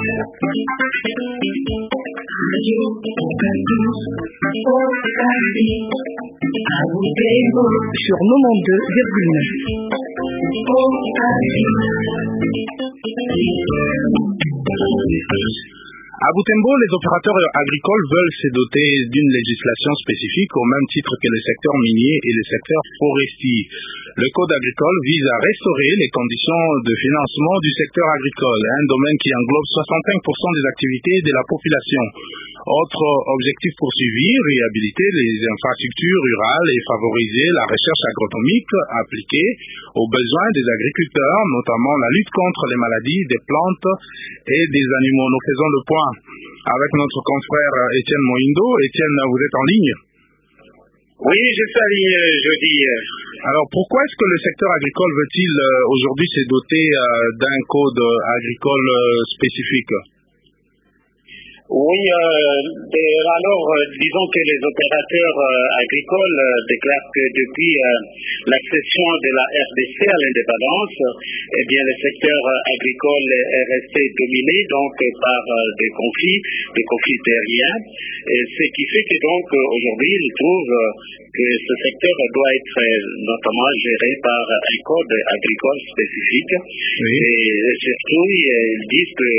Radio Okapi, Okapi, à Butembo, sur 92,9. Okapi. À Butembo, les opérateurs agricoles veulent se doter d'une législation spécifique au même titre que le secteur minier et le secteur forestier. Le Code agricole vise à restaurer les conditions de financement du secteur agricole, un domaine qui englobe 65% des activités de la population. Autre objectif poursuivi, réhabiliter les infrastructures rurales et favoriser la recherche agronomique appliquée aux besoins des agriculteurs, notamment la lutte contre les maladies des plantes et des animaux. Nous faisons le point avec notre confrère Étienne Moindo. Étienne, vous êtes en ligne? Oui, je suis en ligne jeudi. Alors, pourquoi est-ce que le secteur agricole veut-il aujourd'hui se doter d'un code agricole spécifique? Oui, disons que les opérateurs agricoles déclarent que depuis l'accession de la RDC à l'indépendance, eh bien, le secteur agricole est resté dominé donc par des conflits terriens, et ce qui fait que donc aujourd'hui ils trouvent que ce secteur doit être notamment géré par un code agricole spécifique. Oui. Et surtout, ils disent que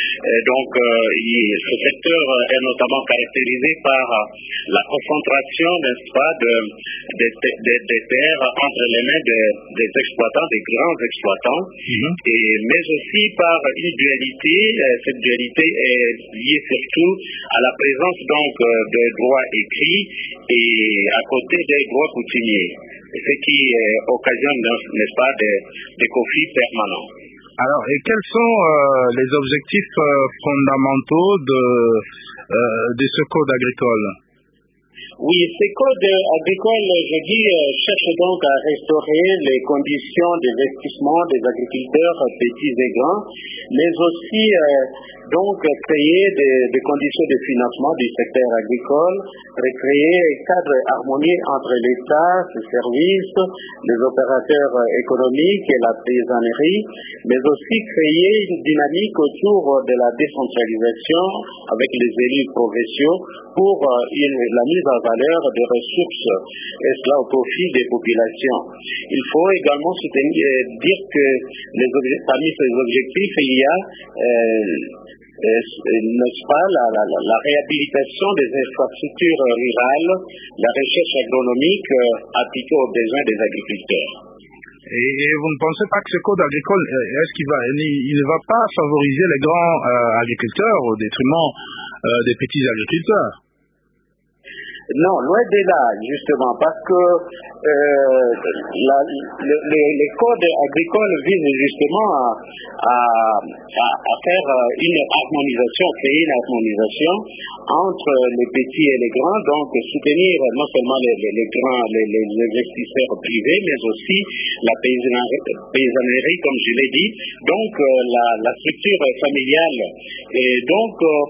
ce secteur est notamment caractérisé par la concentration, n'est-ce pas, des terres entre les mains des exploitants, des grands exploitants, mais aussi par une dualité. Cette dualité est liée surtout à la présence donc des droits écrits et à côté des droits coutumiers, ce qui occasionne, n'est-ce pas, des conflits permanents. Alors, et quels sont les objectifs fondamentaux de ce code agricole? Oui, ce code agricole, je dis, cherche donc à restaurer les conditions d'investissement des agriculteurs petits et grands, mais aussi donc créer des conditions de financement du secteur agricole, recréer un cadre harmonieux entre l'État, ses services, les opérateurs économiques et la paysannerie, mais aussi créer une dynamique autour de la décentralisation avec les élus provinciaux pour la mise en valeur des ressources, et cela au profit des populations. Il faut également dire que parmi ces objectifs, il y a n'est-ce pas, la réhabilitation des infrastructures rurales, la recherche agronomique appliquée aux besoins des agriculteurs. Et vous ne pensez pas que ce code agricole, est-ce qu'il ne va pas favoriser les grands agriculteurs au détriment des petits agriculteurs? Non, loin de là, justement, parce que les codes agricoles visent justement à faire une harmonisation, créer une harmonisation entre les petits et les grands, donc soutenir non seulement les investisseurs privés, mais aussi la paysannerie, comme je l'ai dit, donc la structure familiale. Et donc,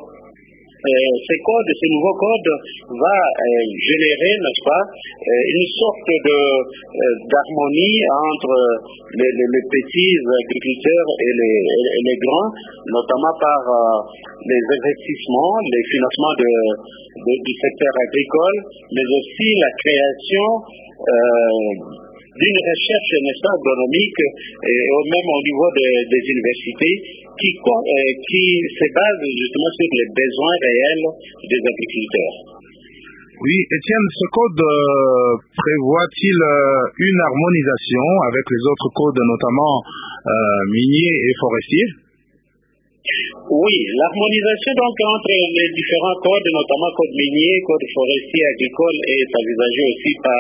ce nouveau code va générer, n'est-ce pas, une sorte d'harmonie entre les petits agriculteurs et les grands, notamment par les investissements, les financements du secteur agricole, mais aussi la création d'une recherche, n'est-ce pas, agronomique, et même au niveau des universités, qui se base justement sur les besoins réels des agriculteurs. Oui, Étienne, ce code prévoit-il une harmonisation avec les autres codes, notamment miniers et forestiers? Oui, l'harmonisation donc entre les différents codes, notamment code minier, code forestier, agricole, est envisagée aussi par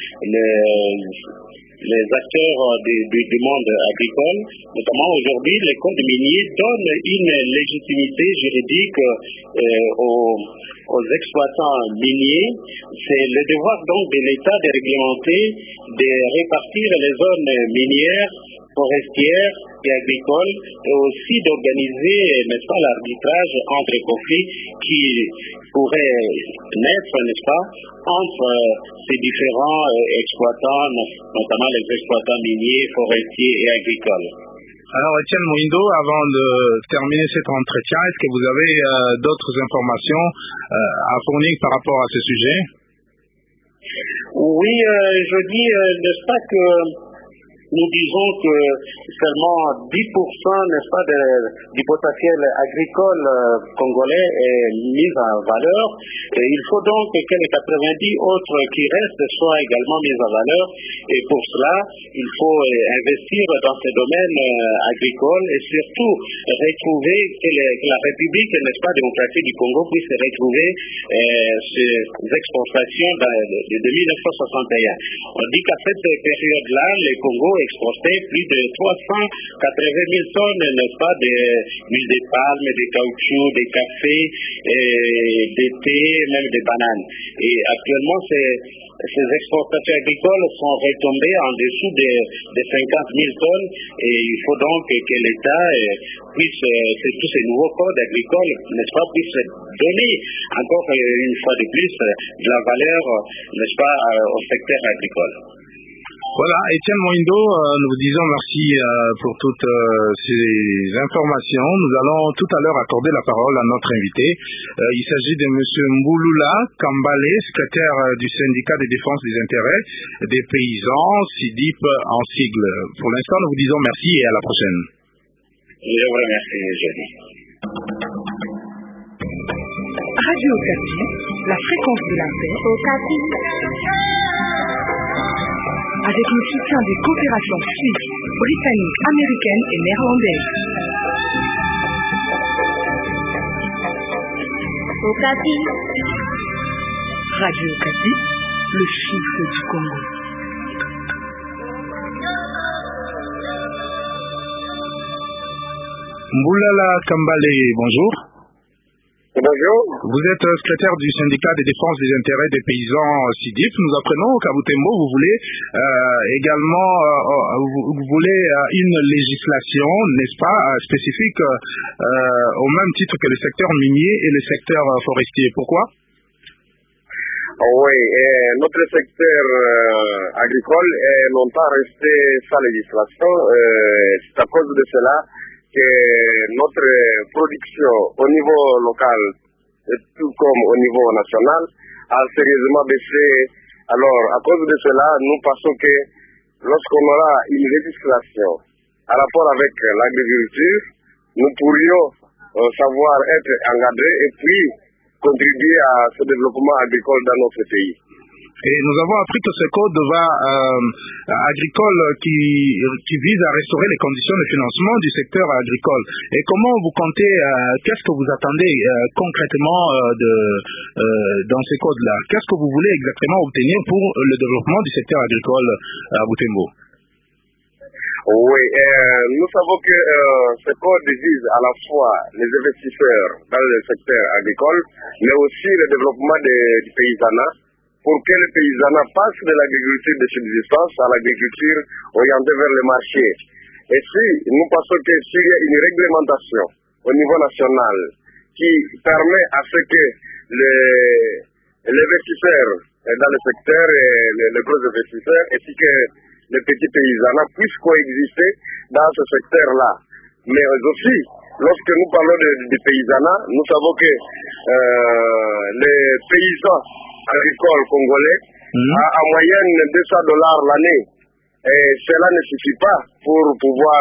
les acteurs du monde agricole. Notamment aujourd'hui, les codes miniers donnent une légitimité juridique aux exploitants miniers. C'est le devoir donc de l'État de réglementer, de répartir les zones minières, forestières et agricoles, et aussi d'organiser, n'est-ce pas, l'arbitrage entre conflits qui pourraient naître, n'est-ce pas, entre ces différents exploitants, notamment les exploitants miniers, forestiers et agricoles. Alors, Étienne Moindo, avant de terminer cet entretien, est-ce que vous avez d'autres informations à fournir par rapport à ce sujet? Oui, je dis, n'est-ce pas que nous disons que seulement 10%, n'est-ce pas, du potentiel agricole congolais est mis en valeur. Et il faut donc que les 90 autres qui restent soient également mis en valeur. Et pour cela, il faut investir dans ces domaines agricoles et surtout retrouver que la République, n'est-ce pas, démocratique du Congo puisse retrouver ces exportations de 1961. On dit qu'à cette période-là, le Congo exportait plus de 380 000 tonnes, n'est-ce pas, d'huile de palme, de caoutchouc, de café, de thé, même des bananes. Et actuellement, ces exportations agricoles sont retombées en dessous de 50 000 tonnes et il faut donc que l'État puisse, tous ces nouveaux codes agricoles, n'est-ce pas, puisse donner encore une fois de plus de la valeur, n'est-ce pas, au secteur agricole. Voilà, Étienne Moindo, nous vous disons merci pour toutes ces informations. Nous allons tout à l'heure accorder la parole à notre invité. Il s'agit de M. Mbouloula Kambale, secrétaire du syndicat de défense des intérêts des paysans, SIDIP en sigle. Pour l'instant, nous vous disons merci et à la prochaine. Je vous remercie, Jenny. Radio Okapi, la fréquence de la paix. Okapi. Avec le soutien des coopérations suisses, britanniques, américaines et néerlandaises. Okapi. Radio Okapi, le chiffre du Congo. Mbouloula Kambale, bonjour. Bonjour. Vous êtes secrétaire du syndicat de défense des intérêts des paysans SIDIP. Nous apprenons qu'à Butembo, vous voulez également une législation, n'est-ce pas, spécifique au même titre que le secteur minier et le secteur forestier. Pourquoi? Oui, notre secteur agricole est longtemps resté sans législation. C'est à cause de cela que notre production au niveau local, tout comme au niveau national, a sérieusement baissé. Alors, à cause de cela, nous pensons que lorsqu'on aura une législation à rapport avec l'agriculture, nous pourrions savoir être engagés et puis contribuer à ce développement agricole dans notre pays. Et nous avons appris que ce code agricole qui vise à restaurer les conditions de financement du secteur agricole. Et comment vous comptez, qu'est-ce que vous attendez concrètement dans ces codes-là? Qu'est-ce que vous voulez exactement obtenir pour le développement du secteur agricole à Butembo? Oui, nous savons que ce code vise à la fois les investisseurs dans le secteur agricole, mais aussi le développement du paysanat, pour que le paysanat passe de l'agriculture de subsistance à l'agriculture orientée vers le marché. Et si nous pensons que s'il y a une réglementation au niveau national qui permet à ce que les investisseurs dans le secteur et les gros investisseurs ainsi que les petits paysanats puissent coexister dans ce secteur-là. Mais aussi, lorsque nous parlons du paysanat, nous savons que les paysans agricoles congolais a en moyenne $200 l'année. Et cela ne suffit pas pour pouvoir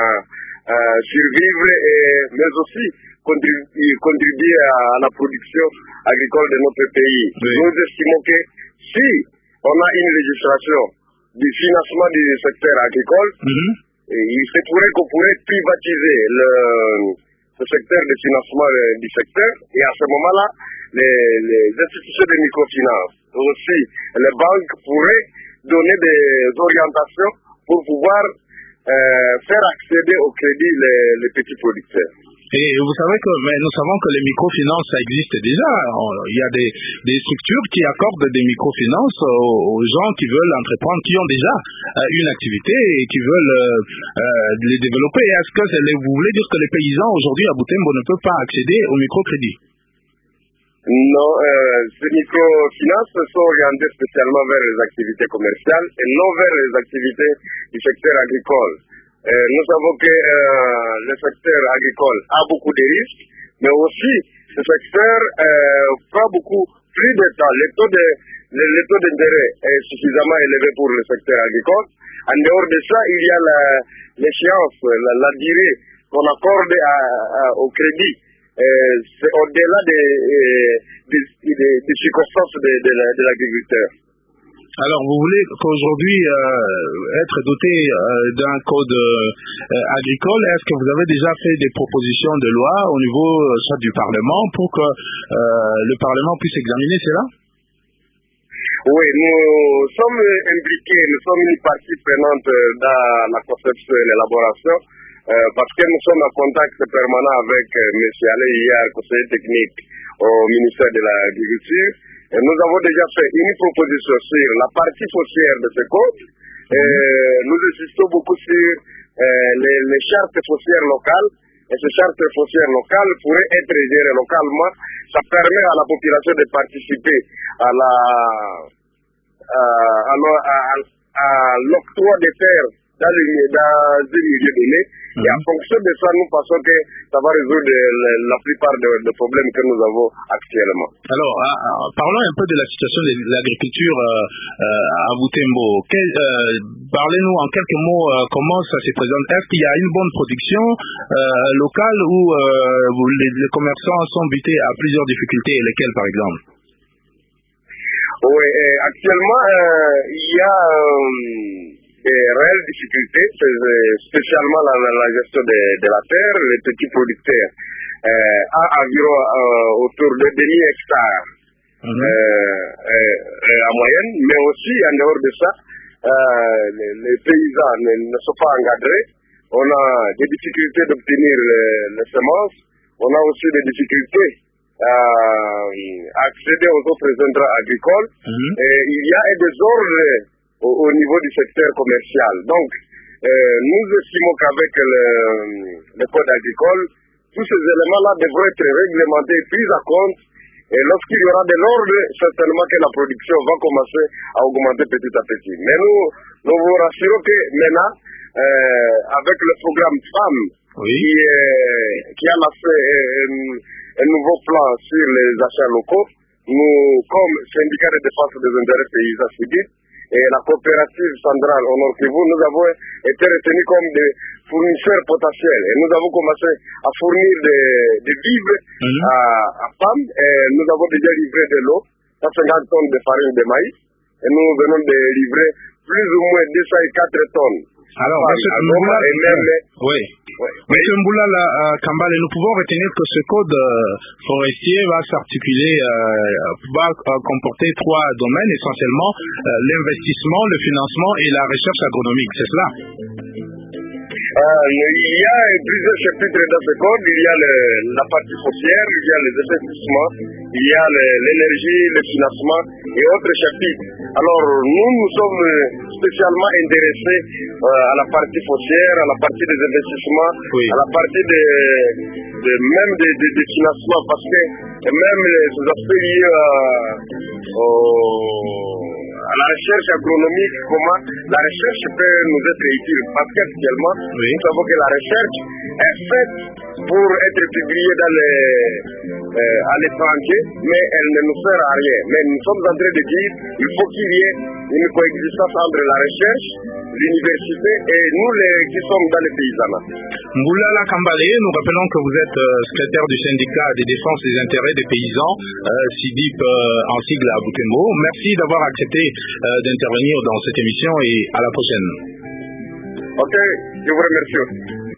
survivre, mais aussi contribuer à la production agricole de notre pays. Oui. Nous estimons que si on a une législation du financement du secteur agricole, il se pourrait qu'on pourrait privatiser ce secteur de financement du secteur, et à ce moment-là, les institutions de microfinance, aussi les banques pourraient donner des orientations pour pouvoir faire accéder au crédit les petits producteurs. Et vous savez nous savons que les microfinances, ça existe déjà. Il y a des structures qui accordent des microfinances aux gens qui veulent entreprendre, qui ont déjà une activité et qui veulent les développer. Est-ce que vous voulez dire que les paysans aujourd'hui à Butembo ne peuvent pas accéder au microcrédit? Non, ces microfinances sont orientées spécialement vers les activités commerciales et non vers les activités du secteur agricole. Nous savons que le secteur agricole a beaucoup de risques, mais aussi ce secteur prend beaucoup plus de temps. Le taux d'intérêt est suffisamment élevé pour le secteur agricole. En dehors de ça, il y a l'échéance, la durée qu'on accorde au crédit. C'est au-delà des circonstances de l'agriculteur. Alors, vous voulez qu'aujourd'hui être doté d'un code agricole. Est-ce que vous avez déjà fait des propositions de loi au niveau soit du Parlement pour que le Parlement puisse examiner cela? Oui, nous sommes impliqués, nous sommes une partie prenante dans la conception et l'élaboration parce que nous sommes en contact permanent avec M. Alain hier, conseiller technique au ministère de l'Agriculture. Nous avons déjà fait une proposition sur la partie foncière de ce code. Nous insistons beaucoup sur les chartes foncières locales. Et ces chartes foncières locales pourraient être gérées localement. Ça permet à la population de participer à l'octroi des terres dans un milieu donné. Et en fonction de ça, nous pensons que ça va résoudre la plupart des problèmes que nous avons actuellement. Alors, parlons un peu de la situation de l'agriculture à Butembo. Parlez-nous en quelques mots comment ça se présente. Est-ce qu'il y a une bonne production locale ou les commerçants sont butés à plusieurs difficultés, et lesquelles par exemple? Oui, actuellement, il y a des réelles difficultés, spécialement la gestion de la terre. Les petits producteurs ont environ autour de 2000 hectares en moyenne, mais aussi en dehors de ça, les paysans ne sont pas encadrés. On a des difficultés d'obtenir les semences, on a aussi des difficultés à accéder aux autres intrants agricoles. Et il y a des ordres au niveau du secteur commercial. Donc, nous estimons qu'avec le code agricole, tous ces éléments-là devraient être réglementés et pris en compte. Et lorsqu'il y aura de l'ordre, certainement que la production va commencer à augmenter petit à petit. Mais nous vous rassurons que maintenant, avec le programme FAM, qui a lancé un nouveau plan sur les achats locaux, nous, comme syndicat de défense des intérêts paysans civiques, et la coopérative centrale au Nord Kivu, nous avons été retenus comme des fournisseurs potentiels. Et nous avons commencé à fournir des vivres à PAM. Et nous avons déjà livré de l'eau, 150 tonnes de farine de maïs. Et nous venons de livrer plus ou moins 204 tonnes. Alors, Monsieur Mboulala Kambale, nous pouvons retenir que ce code forestier va s'articuler, va comporter trois domaines essentiellement, l'investissement, le financement et la recherche agronomique, c'est cela? Il y a plusieurs chapitres dans ce code. Il y a la partie foncière, il y a les investissements, il y a l'énergie, le financement et autres chapitres. Alors nous sommes spécialement intéressés à la partie foncière, à la partie des investissements, à la partie même des financements, parce que même ces aspects liés à la recherche agronomique, comment la recherche peut nous être utile. Parce qu'actuellement, nous savons que la recherche est faite pour être publiée à l'étranger, mais elle ne nous sert à rien. Mais nous sommes en train de dire qu'il faut qu'il y ait une coexistence entre la recherche, l'université et nous qui sommes dans les paysans. Mboulala Kambale, nous rappelons que vous êtes secrétaire du syndicat de défense des intérêts des paysans, SIDIP en sigle à Butembo. Merci d'avoir accepté d'intervenir dans cette émission et à la prochaine. Ok, je vous remercie.